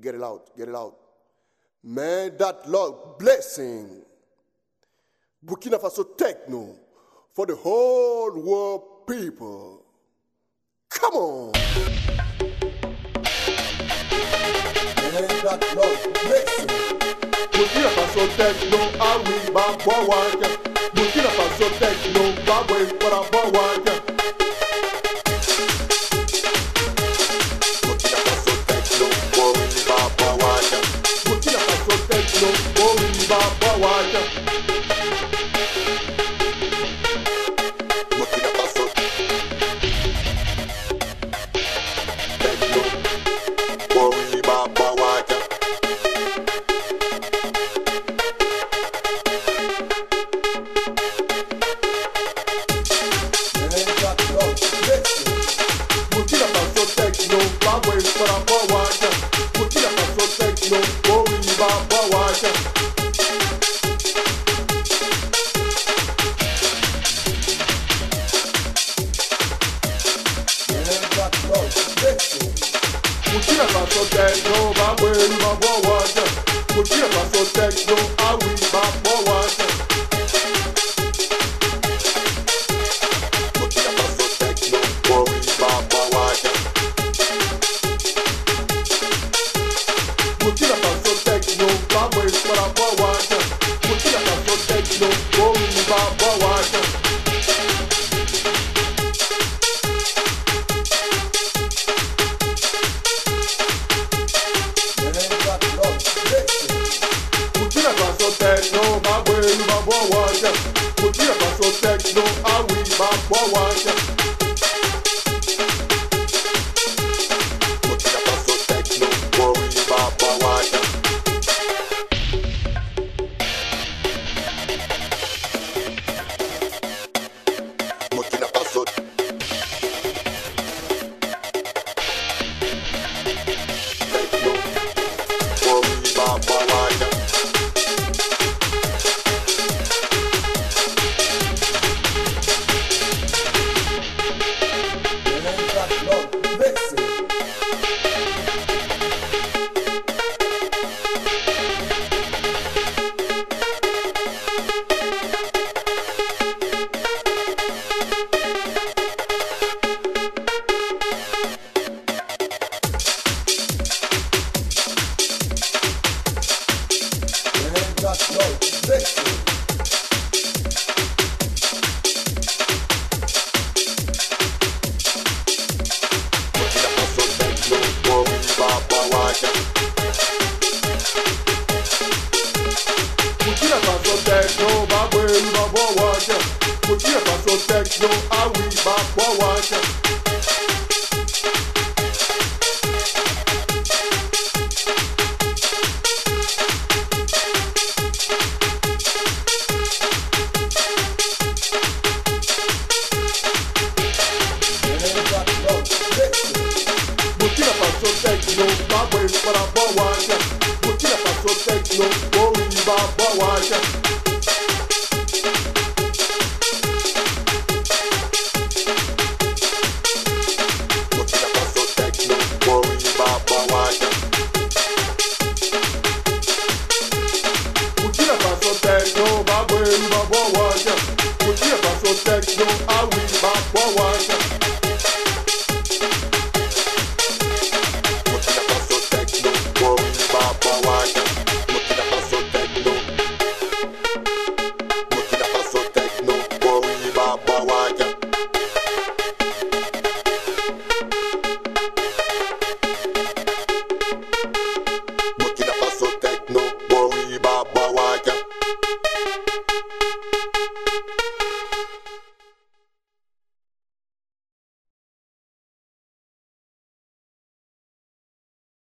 Get it out, get it out. May that Lord blessing Burkina Faso techno for the whole world people. Come on. May that Lord blessing Burkina Faso techno, awi ba bowaja. Burkina Faso techno, bawe para bowaja. Burkina Faso techno, bowi ba bowaja. Burkina Faso techno, bowi ba bowaja. Burkina Faso techno, bowi ba bowaja. Burkina Faso techno, bawe para bowaja. Burkina Faso techno, bowi ba bowaja. Burkina Faso techno, bawe ba bowaja. Burkina Faso techno, awi ba bowaja. Burkina Faso techno, bowi ba bowaja. Burkina Faso techno, bawe para bowaja. Burkina Faso techno, bowi ba bowaja. Burkina Faso techno, bawe ba bowaja. Burkina Faso techno, awi ba bowaja. Burkina Faso techno, bowi ba bowaja. Burkina Faso techno, bowi ba bowaja. Burkina Faso techno, bawe ba bowaja. Burkina Faso techno, awi ba bowaja. Burkina Faso techno, bawe para bowaja. Burkina Faso techno, bowi ba bowaja.